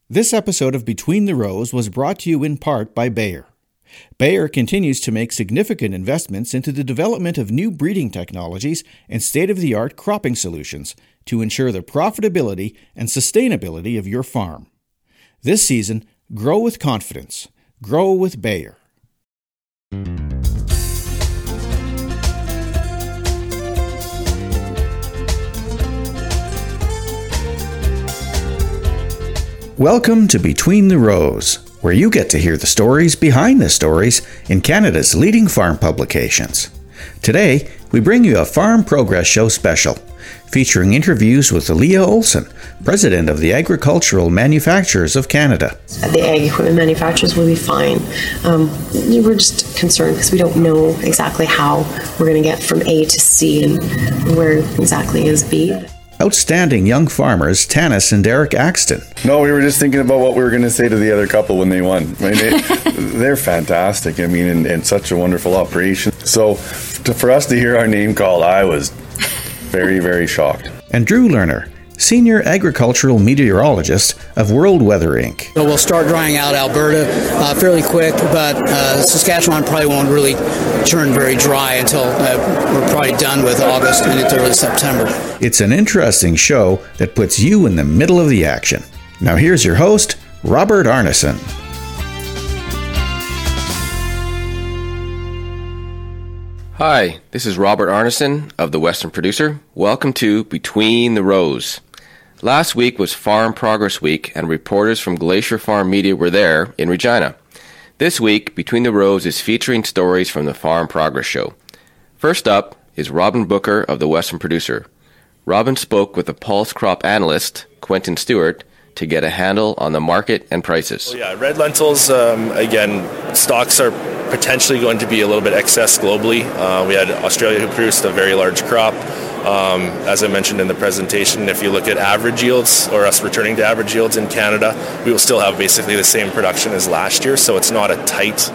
This episode of Between the Rows was brought to you in part by Bayer. Bayer continues to make significant investments into the development of new breeding technologies and state-of-the-art cropping solutions to ensure the profitability and sustainability of your farm. This season, grow with confidence. Grow with Bayer. Welcome to Between the Rows, where you get to hear the stories behind the stories in Canada's leading farm publications. Today, we bring you a Farm Progress Show special, featuring interviews with Leah Olson, President of the Agricultural Manufacturers of Canada. The ag equipment manufacturers will be fine. We're just concerned because we don't know exactly how we're going to get from A to C and where exactly is B. Outstanding young farmers Tanis and Derek Axton. No, we were just thinking about what we were going to say to the other couple when they won. I mean, they're fantastic. I mean, and such a wonderful operation. So for us to hear our name called, I was very, very shocked. And Drew Lerner, Senior Agricultural Meteorologist of World Weather Inc. We'll start drying out Alberta fairly quick, but Saskatchewan probably won't really turn very dry until we're probably done with August and into early September. It's an interesting show that puts you in the middle of the action. Now here's your host, Robert Arneson. Hi, this is Robert Arneson of The Western Producer. Welcome to Between the Rows. Last week was Farm Progress Week, and reporters from Glacier Farm Media were there in Regina. This week, Between the Rows is featuring stories from the Farm Progress Show. First up is Robin Booker of The Western Producer. Robin spoke with the Pulse crop analyst, Quentin Stewart, to get a handle on the market and prices. Red lentils, again, stocks are potentially going to be a little bit excess globally. We had Australia who produced a very large crop. As I mentioned in the presentation, if you look at average yields, or us returning to average yields in Canada, we will still have basically the same production as last year, so it's not a tight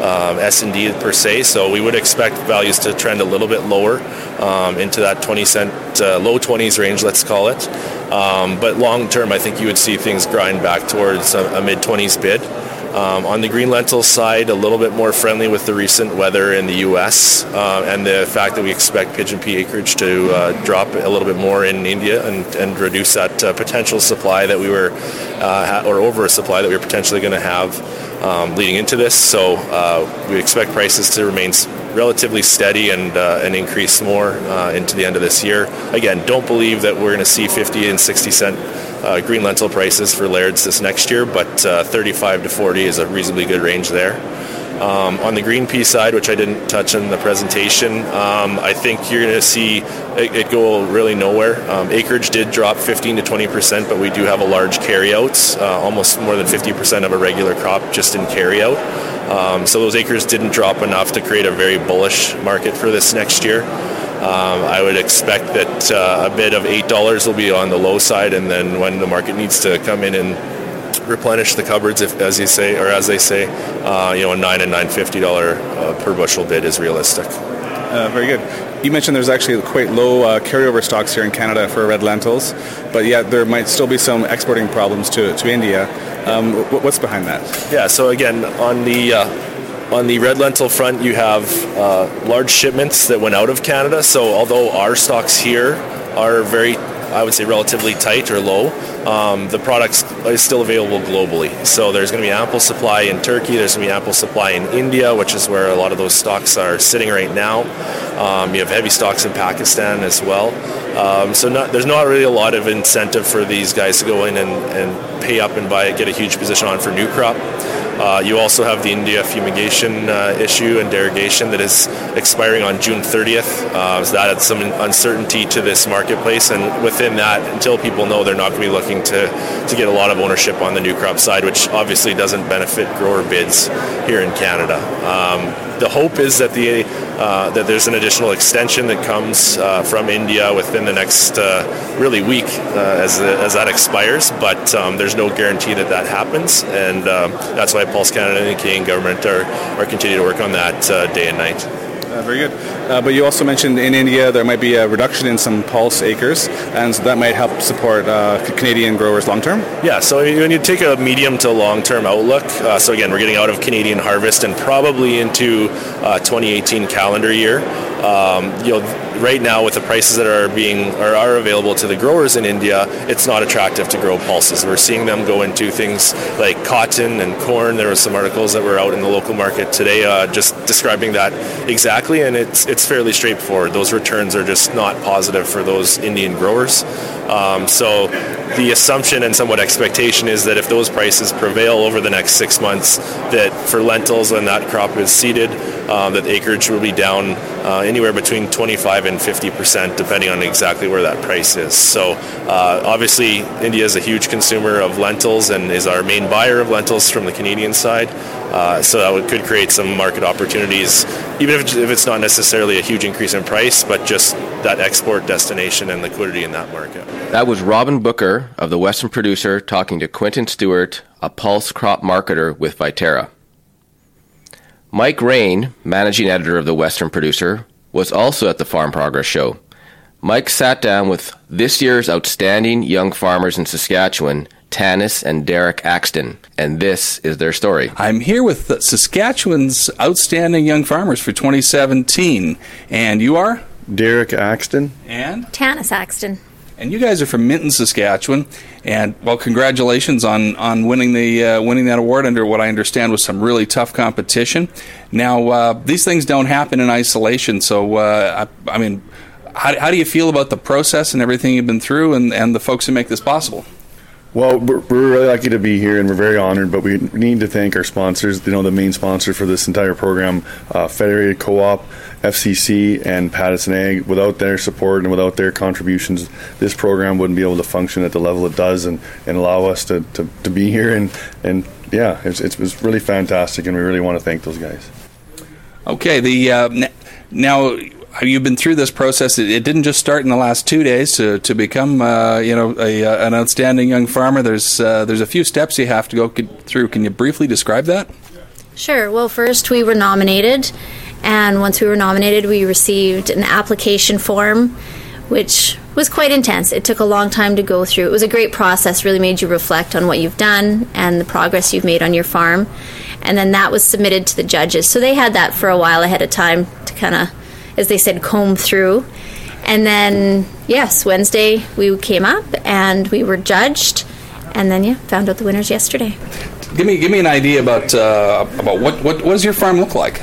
S&D per se, so we would expect values to trend a little bit lower into that 20-cent, low 20s range, let's call it. But long term, I think you would see things grind back towards a mid-20s bid. On the green lentil side, a little bit more friendly with the recent weather in the U.S. And the fact that we expect pigeon pea acreage to drop a little bit more in India and reduce that potential supply that we were, or over a supply that we were potentially going to have leading into this. So we expect prices to remain relatively steady and increase more into the end of this year. Again, don't believe that we're going to see 50 and 60 cent green lentil prices for Laird's this next year, but 35 to 40 is a reasonably good range there. On the green pea side, which I didn't touch on in the presentation, I think you're going to see it go really nowhere. Acreage did drop 15 to 20%, but we do have a large carryouts, almost more than 50% of a regular crop just in carryout. So those acres didn't drop enough to create a very bullish market for this next year. I would expect that a bid of $8 will be on the low side, and then when the market needs to come in and replenish the cupboards, as they say, a $9 and $9.50 per bushel bid is realistic. Very good. You mentioned there's actually quite low carryover stocks here in Canada for red lentils, but yet there might still be some exporting problems to India. What's behind that? Yeah, so again, on the red lentil front, you have large shipments that went out of Canada. So although our stocks here are very, I would say, relatively tight or low, the product is still available globally. So there's going to be ample supply in Turkey. There's going to be ample supply in India, which is where a lot of those stocks are sitting right now. You have heavy stocks in Pakistan as well. So there's not really a lot of incentive for these guys to go in and pay up and get a huge position on for new crop. You also have the India fumigation issue and derogation that is expiring on June 30th. So that adds some uncertainty to this marketplace, and within that, until people know, they're not going to be looking to get a lot of ownership on the new crop side, which obviously doesn't benefit grower bids here in Canada. The hope is that that there's an additional extension that comes from India within the next really week as that expires, but there's no guarantee that happens, and that's why Pulse Canada and the Canadian government are continuing to work on that day and night. Very good. But you also mentioned in India there might be a reduction in some pulse acres, and so that might help support Canadian growers long term? Yeah, so when you take a medium to long-term outlook, so again, we're getting out of Canadian harvest and probably into 2018 calendar year. Right now with the prices that are available to the growers in India, it's not attractive to grow pulses. We're seeing them go into things like cotton and corn. There were some articles that were out in the local market today just describing that exactly, and it's fairly straightforward. Those returns are just not positive for those Indian growers. So the assumption and somewhat expectation is that if those prices prevail over the next 6 months, that for lentils when that crop is seeded, that acreage will be down anywhere between 25 and 50%, depending on exactly where that price is. So obviously India is a huge consumer of lentils and is our main buyer of lentils from the Canadian side. So that could create some market opportunities, even if it's not necessarily a huge increase in price, but just that export destination and liquidity in that market. That was Robin Booker of the Western Producer talking to Quentin Stewart, a pulse crop marketer with Viterra. Mike Rain, managing editor of the Western Producer, was also at the Farm Progress Show. Mike sat down with this year's outstanding young farmers in Saskatchewan, Tanis and Derek Axton, and this is their story. I'm here with Saskatchewan's outstanding young farmers for 2017, and you are? Derek Axton. And? Tanis Axton. And you guys are from Minton, Saskatchewan, and, well, congratulations on winning that award under what I understand was some really tough competition. Now, these things don't happen in isolation, so, I mean, how do you feel about the process and everything you've been through and the folks who make this possible? Well, we're really lucky to be here, and we're very honored, but we need to thank our sponsors, the main sponsor for this entire program, Federated Co-op, FCC, and Pattison Ag. Without their support and without their contributions, this program wouldn't be able to function at the level it does and allow us to be here. And yeah, it's really fantastic, and we really want to thank those guys. Okay, now you've been through this process. It didn't just start in the last 2 days to become an outstanding young farmer. There's a few steps you have to go through. Can you briefly describe that? Sure. Well, first we were nominated, and once we were nominated, we received an application form, which was quite intense. It took a long time to go through. It was a great process, really made you reflect on what you've done and the progress you've made on your farm. And then that was submitted to the judges. So they had that for a while ahead of time to kind of, as they said, comb through. And then, yes, Wednesday we came up and we were judged, and then, found out the winners yesterday. Give me an idea about what does your farm look like?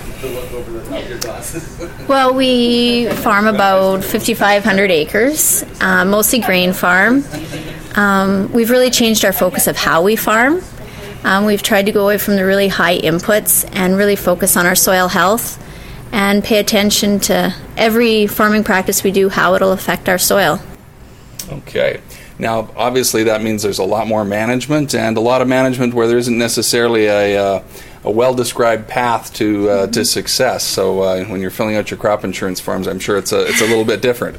Well, we farm about 5,500 acres, mostly grain farm. We've really changed our focus of how we farm. We've tried to go away from the really high inputs and really focus on our soil health and pay attention to every farming practice we do, how it'll affect our soil. Okay. Now, obviously, that means there's a lot more management, and a lot of management where there isn't necessarily a well-described path to success. So when you're filling out your crop insurance forms, I'm sure it's a little bit different.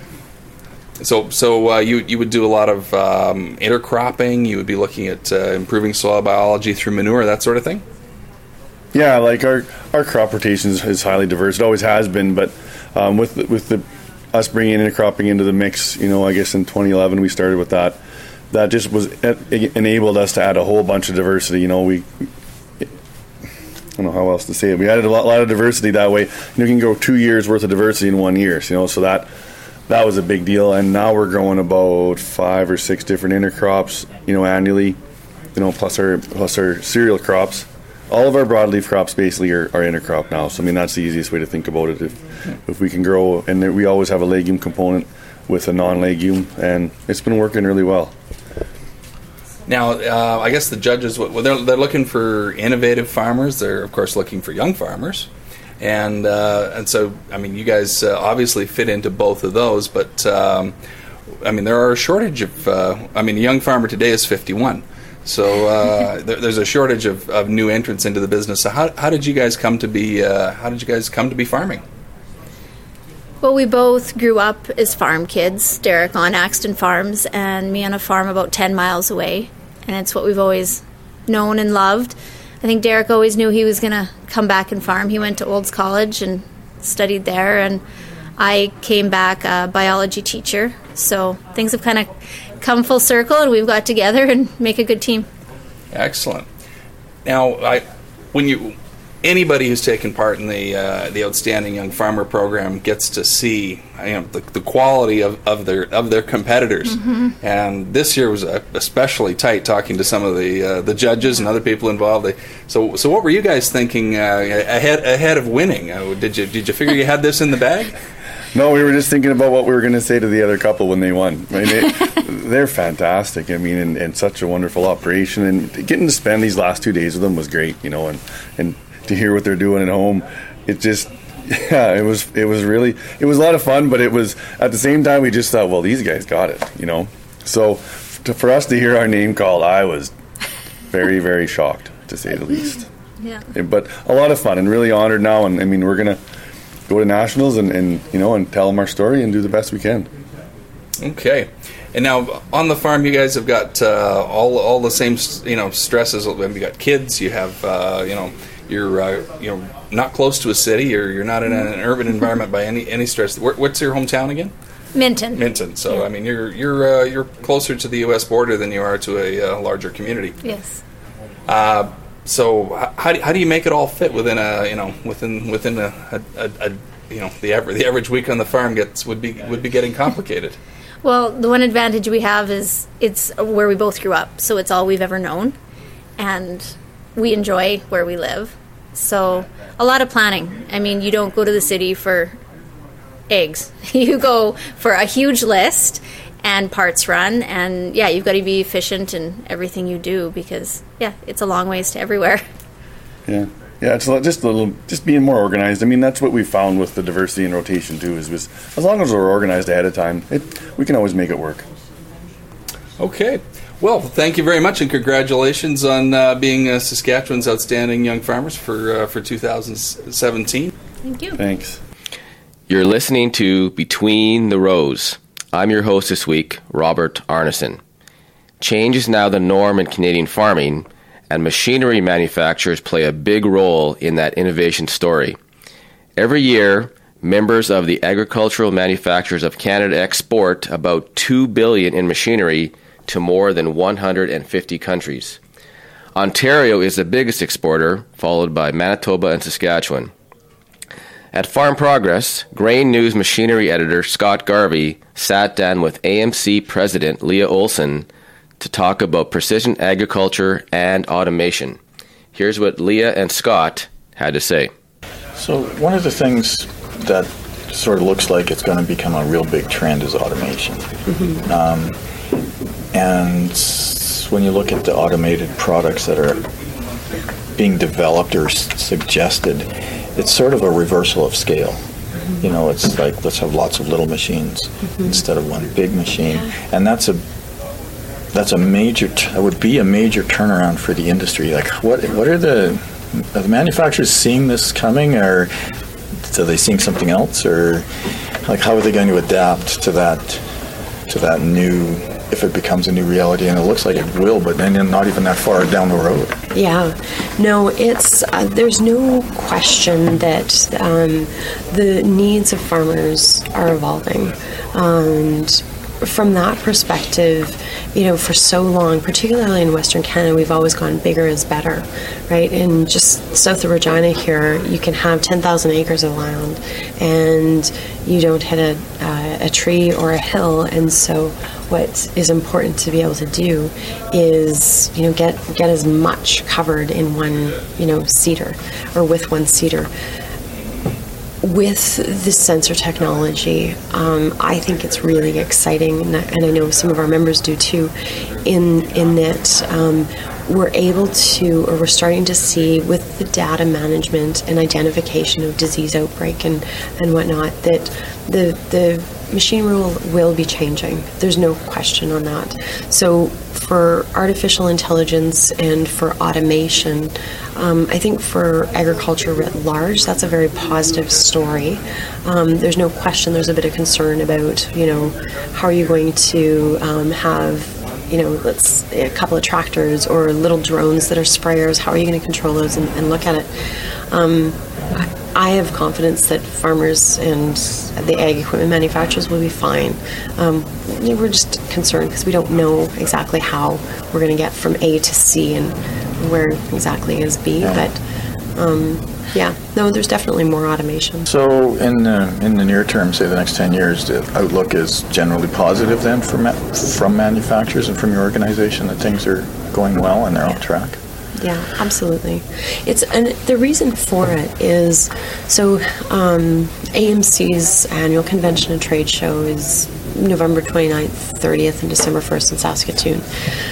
So you would do a lot of intercropping. You would be looking at improving soil biology through manure, that sort of thing? Yeah, like our crop rotation is highly diverse. It always has been, but with us bringing intercropping into the mix, I guess in 2011 we started with that. That just enabled us to add a whole bunch of diversity. I don't know how else to say it. We added a lot of diversity that way. You can go 2 years worth of diversity in 1 year. So that was a big deal. And now we're growing about 5 or 6 different intercrops, annually. Plus our cereal crops. All of our broadleaf crops basically are intercrop now. So that's the easiest way to think about it. If we can grow, and we always have a legume component with a non-legume, and it's been working really well. Now, I guess the judges, they're looking for innovative farmers. They're, of course, looking for young farmers. And so, you guys obviously fit into both of those. But, there are a shortage of, a young farmer today is 51. So there's a shortage of new entrants into the business. So how did you guys come to be farming? Well, we both grew up as farm kids. Derek on Axton Farms and me on a farm about 10 miles away. And it's what we've always known and loved. I think Derek always knew he was going to come back and farm. He went to Olds College and studied there, and I came back a biology teacher. So things have kind of come full circle, and we've got together and make a good team. Excellent. Now, anybody who's taken part in the Outstanding Young Farmer program gets to see the quality of their competitors. Mm-hmm. And this year was especially tight, talking to some of the judges and other people involved. So what were you guys thinking ahead of winning? Did you figure you had this in the bag? No, we were just thinking about what we were going to say to the other couple when they won. I mean, they're fantastic. I mean, and such a wonderful operation, and getting to spend these last 2 days with them was great. And to hear what they're doing at home, it was a lot of fun, but it was at the same time we just thought, well, these guys got it, So for us to hear our name called, I was very, very shocked, to say the least. Yeah. But a lot of fun and really honored now, and I mean, we're gonna go to nationals and tell them our story and do the best we can. Okay. And now on the farm, you guys have got all the same stresses. You got kids. You have you're not close to a city. You're not in an urban environment by any stress. What's your hometown again? Minton. Minton. So yeah. I mean, you're closer to the U.S. border than you are to a larger community. Yes. So how do you make it all fit within the average week on the farm would be getting complicated? Well, the one advantage we have is it's where we both grew up, so it's all we've ever known, and we enjoy where we live. So a lot of planning. I mean, you don't go to the city for eggs. You go for a huge list and parts run, and you've got to be efficient in everything you do because it's a long ways to everywhere. Yeah, it's just being more organized. I mean, that's what we found with the diversity and rotation too. Is as long as we're organized ahead of time, we can always make it work. Okay. Well, thank you very much, and congratulations on being Saskatchewan's Outstanding Young Farmers for 2017. Thank you. Thanks. You're listening to Between the Rows. I'm your host this week, Robert Arneson. Change is now the norm in Canadian farming, and machinery manufacturers play a big role in that innovation story. Every year, members of the Agricultural Manufacturers of Canada export about $2 billion in machinery to more than 150 countries. Ontario is the biggest exporter, followed by Manitoba and Saskatchewan. At Farm Progress, Grain News machinery editor Scott Garvey sat down with AMC president Leah Olson to talk about precision agriculture and automation. Here's what Leah and Scott had to say. So one of the things that sort of looks like it's going to become a real big trend is automation. Mm-hmm. And when you look at the automated products that are being developed or suggested, it's sort of a reversal of scale. Mm-hmm. It's like, let's have lots of little machines instead of one big machine. And that would be a major turnaround for the industry. Like, what are the manufacturers seeing this coming, or are they seeing something else, or like how are they going to adapt to that new, if it becomes a new reality? And it looks like it will, but then not even that far down the road. Yeah, no, it's there's no question that the needs of farmers are evolving, and from that perspective, for so long, particularly in Western Canada, we've always gone bigger is better, right? And just south of Regina here, you can have 10,000 acres of land, and you don't hit a tree or a hill. And so what is important to be able to do is, get as much covered in one, seeder, or with one seeder. With the sensor technology, I think it's really exciting, and I know some of our members do too, in that we're starting to see with the data management and identification of disease outbreak and whatnot, that the machine rule will be changing. There's no question on that. So for artificial intelligence and for automation, I think for agriculture writ large, that's a very positive story. There's no question there's a bit of concern about, how are you going to have a couple of tractors or little drones that are sprayers, how are you going to control those and look at it? I have confidence that farmers and the ag equipment manufacturers will be fine. We're just concerned because we don't know exactly how we're going to get from A to C and where exactly is B. Yeah. But there's definitely more automation. So in the near term, say the next 10 years, the outlook is generally positive then from manufacturers and from your organization that things are going well and they're on track? Yeah, absolutely. And the reason for it is, so AMC's annual convention and trade show is November 29th, 30th, and December 1st in Saskatoon.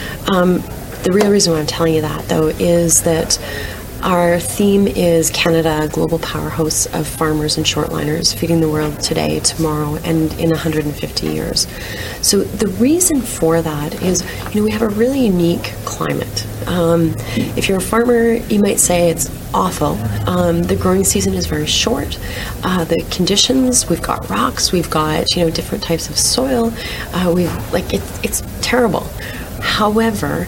The real reason why I'm telling you that, though, is that our theme is Canada, a global powerhouse of farmers and shortliners, feeding the world today, tomorrow, and in 150 years. So the reason for that is, we have a really unique climate. If you're a farmer, you might say it's awful. The growing season is very short. The conditions, we've got rocks, we've got, different types of soil. It's terrible. However,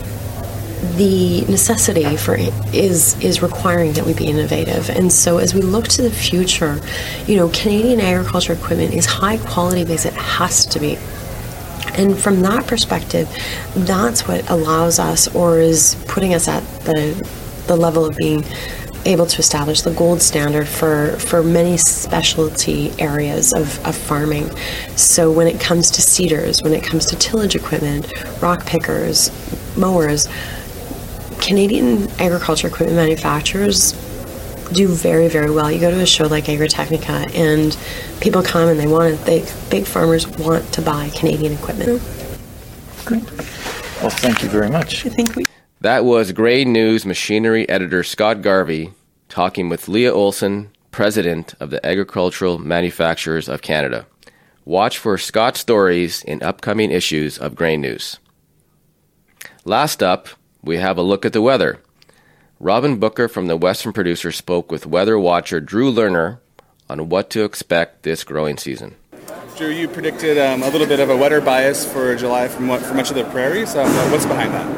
the necessity for it is requiring that we be innovative. And so as we look to the future, Canadian agriculture equipment is high quality because it has to be. And from that perspective, that's what allows us, or is putting us at the level of being able to establish the gold standard for many specialty areas of farming. So when it comes to seeders, when it comes to tillage equipment, rock pickers, mowers, Canadian agriculture equipment manufacturers do very, very well. You go to a show like Agritechnica and people come and big farmers want to buy Canadian equipment. Great. Well, thank you very much. That was Grain News Machinery Editor Scott Garvey talking with Leah Olson, President of the Agricultural Manufacturers of Canada. Watch for Scott's stories in upcoming issues of Grain News. Last up, we have a look at the weather. Robin Booker from the Western Producer spoke with weather watcher Drew Lerner on what to expect this growing season. Drew, you predicted a little bit of a wetter bias for July for much of the prairies. What's behind that?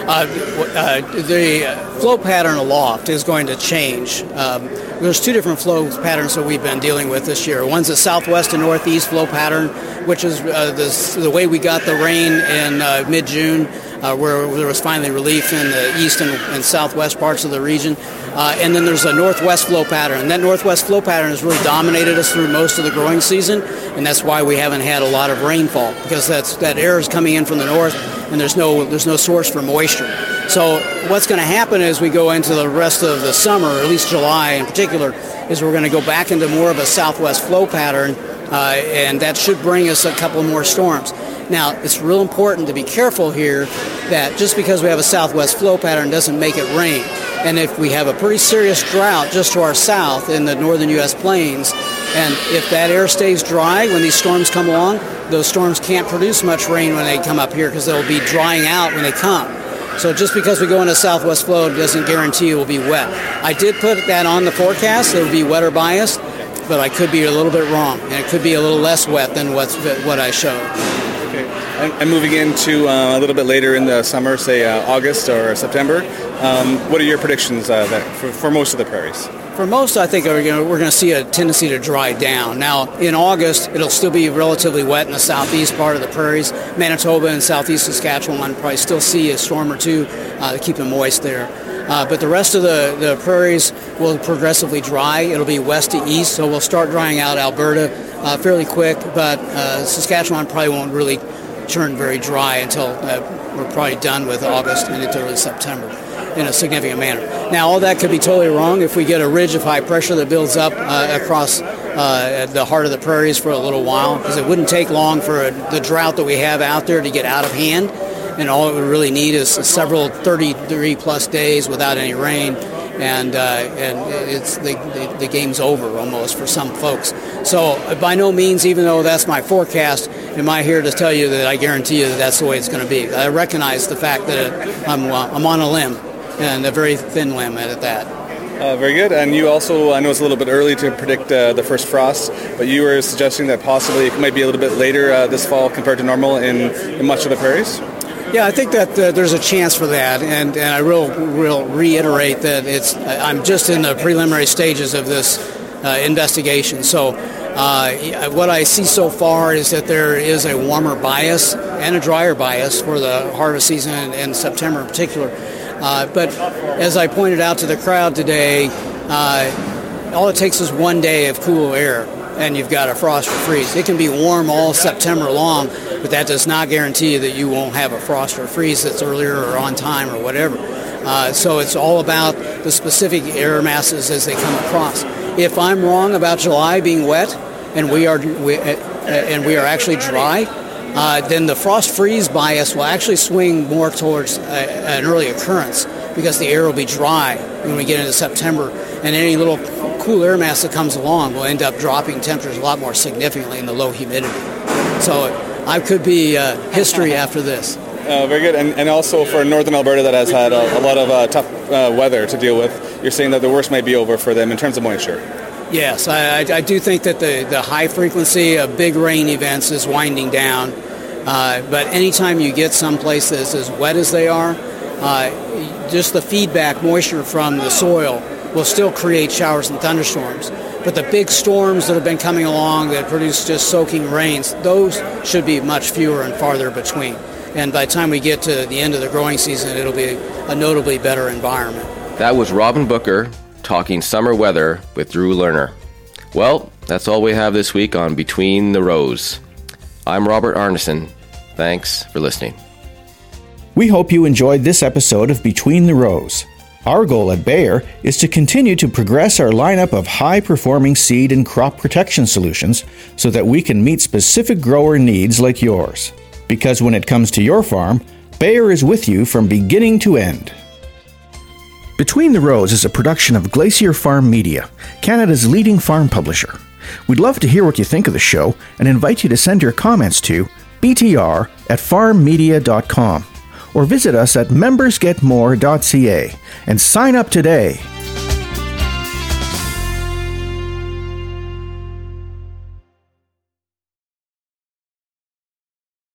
The flow pattern aloft is going to change. There's two different flow patterns that we've been dealing with this year. One's a southwest and northeast flow pattern, which is the way we got the rain in mid-June, where there was finally relief in the east and southwest parts of the region. And then there's a northwest flow pattern. And that northwest flow pattern has really dominated us through most of the growing season, and that's why we haven't had a lot of rainfall, because that air is coming in from the north, and there's no source for moisture. So what's going to happen as we go into the rest of the summer, or at least July in particular, is we're going to go back into more of a southwest flow pattern, and that should bring us a couple more storms. Now, it's real important to be careful here that just because we have a southwest flow pattern doesn't make it rain. And if we have a pretty serious drought just to our south in the northern U.S. plains, and if that air stays dry when these storms come along, those storms can't produce much rain when they come up here because they'll be drying out when they come. So just because we go into southwest flow doesn't guarantee it will be wet. I did put that on the forecast. It will be wetter biased, but I could be a little bit wrong, and it could be a little less wet than what I showed. Okay. And moving into a little bit later in the summer, say August or September, what are your predictions for most of the prairies? For most, I think we're going to see a tendency to dry down. Now, in August, it'll still be relatively wet in the southeast part of the prairies. Manitoba and southeast Saskatchewan probably still see a storm or two to keep them moist there. But the rest of the prairies will progressively dry. It'll be west to east, so we'll start drying out Alberta fairly quick, but Saskatchewan probably won't really turn very dry until we're probably done with August and into early September in a significant manner. Now, all that could be totally wrong if we get a ridge of high pressure that builds up across the heart of the prairies for a little while, because it wouldn't take long for the drought that we have out there to get out of hand, and all it would really need is several 30-degree-plus days without any rain, and it's the game's over almost for some folks. So by no means, even though that's my forecast, am I here to tell you that I guarantee you that that's the way it's going to be. I recognize the fact that I'm on a limb, and a very thin limb at that. Very good. And you also, I know it's a little bit early to predict the first frost, but you were suggesting that possibly it might be a little bit later this fall compared to normal in much of the prairies? Yeah, I think that there's a chance for that, and I will reiterate that I'm just in the preliminary stages of this investigation. So what I see so far is that there is a warmer bias and a drier bias for the harvest season in September in particular. But as I pointed out to the crowd today, all it takes is one day of cool air, and you've got a frost or freeze. It can be warm all September long, but that does not guarantee that you won't have a frost or freeze that's earlier or on time or whatever. So it's all about the specific air masses as they come across. If I'm wrong about July being wet and we are actually dry, then the frost freeze bias will actually swing more towards an early occurrence, because the air will be dry when we get into September, and any little cool air mass that comes along will end up dropping temperatures a lot more significantly in the low humidity. So I could be history after this. Very good. And also for northern Alberta that has had a lot of tough weather to deal with, you're saying that the worst might be over for them in terms of moisture. Yes, I do think that the high frequency of big rain events is winding down. But anytime you get someplace that's as wet as they are, just the feedback moisture from the soil will still create showers and thunderstorms. But the big storms that have been coming along that produce just soaking rains, those should be much fewer and farther between. And by the time we get to the end of the growing season, it'll be a notably better environment. That was Robin Booker talking summer weather with Drew Lerner. Well, that's all we have this week on Between the Rows. I'm Robert Arneson. Thanks for listening. We hope you enjoyed this episode of Between the Rows. Our goal at Bayer is to continue to progress our lineup of high-performing seed and crop protection solutions so that we can meet specific grower needs like yours. Because when it comes to your farm, Bayer is with you from beginning to end. Between the Rows is a production of Glacier Farm Media, Canada's leading farm publisher. We'd love to hear what you think of the show and invite you to send your comments to btr@farmmedia.com or visit us at membersgetmore.ca and sign up today.